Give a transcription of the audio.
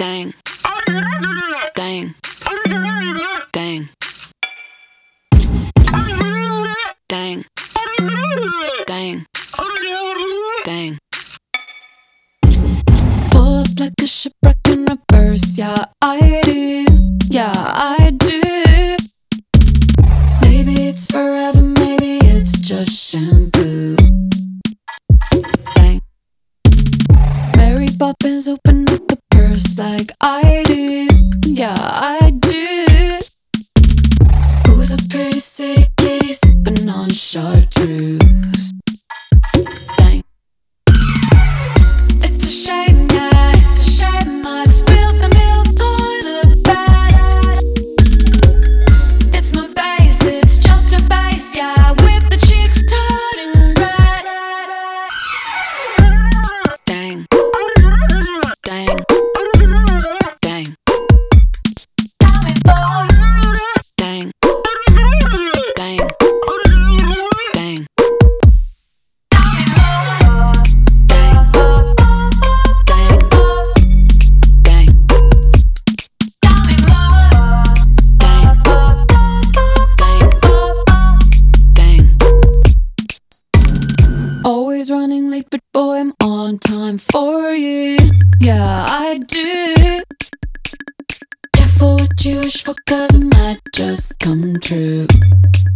Dang. Dang. Dang. Dang. Dang. Dang. Pull up like a shipwreck in reverse. Yeah, I do. Yeah, I do. Maybe it's forever, maybe it's just shampoo. Dang. Mary Poppins open up the purse like I do. Yeah, I do. Who's a pretty city kitty sipping on chartreuse? Dang. It's a shame, yeah, it's a shame I spilled the milk on the bed. It's my base, it's just a base, yeah, with the cheeks turning red. Dang. Dang. Dang. Dang. Dang. Dang. Dang. Always running late, but boy, I'm on time for you. Yeah, I do. Careful what you wish for, 'cause it might just come true.